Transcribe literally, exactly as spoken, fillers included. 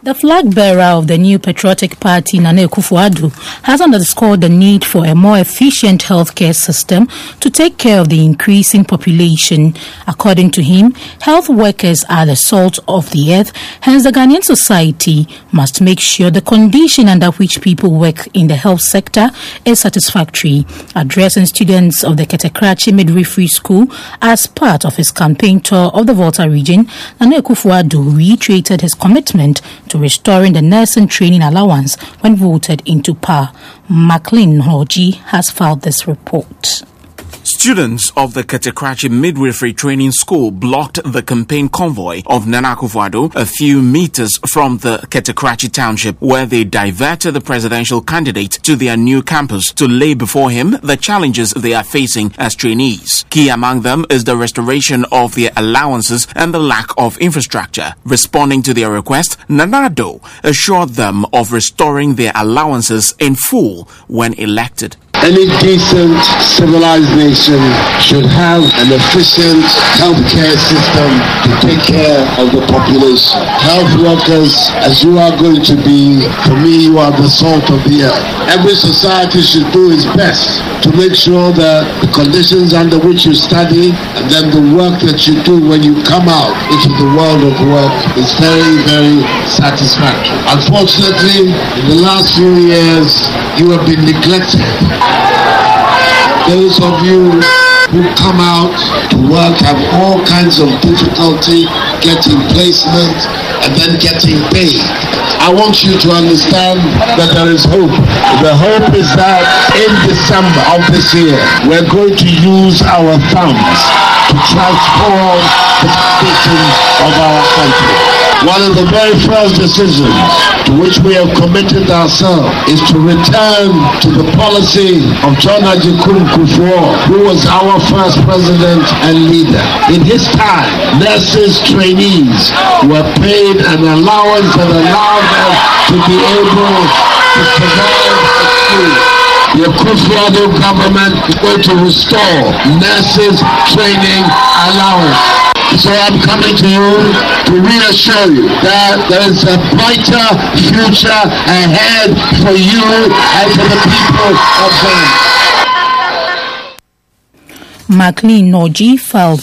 The flag bearer of the new patriotic party, Nana Akufo-Addo, has underscored the need for a more efficient healthcare system to take care of the increasing population. According to him, health workers are the salt of the earth, hence the Ghanaian society must make sure the condition under which people work in the health sector is satisfactory. Addressing students of the Ketekrachi Midwifery School as part of his campaign tour of the Volta region, Nana Akufo-Addo reiterated his commitment to restoring the nursing training allowance when voted into power. Maclean Noji has filed this report. Students of the Ketekrachi Midwifery Training School blocked the campaign convoy of Nana Akufo-Addo a few meters from the Ketekrachi township, where they diverted the presidential candidate to their new campus to lay before him the challenges they are facing as trainees. Key among them is the restoration of their allowances and the lack of infrastructure. Responding to their request, Nana Akufo-Addo assured them of restoring their allowances in full when elected. Any decent, civilized nation should have an efficient healthcare system to take care of the population. Health workers, as you are going to be, for me, you are the salt of the earth. Every society should do its best to make sure that the conditions under which you study and then the work that you do when you come out into the world of work is very, very satisfactory. Unfortunately, in the last few years, you have been neglected. Those of you who come out to work have all kinds of difficulty getting placement and then getting paid. I want you to understand that there is hope. The hope is that in December of this year, we're going to use our thumbs to transform the condition of our country. One of the very first decisions to which we have committed ourselves is to return to the policy of John Agyekum Kufuor, who was our first president and leader. In his time, nurses, trainees were paid an allowance that allowed them to be able to survive at school. The Akufo-Addo government is going to restore nurses training allowance. So I'm coming to you to reassure you that there is a brighter future ahead for you and for the people of Ghana. Maclean Noji filed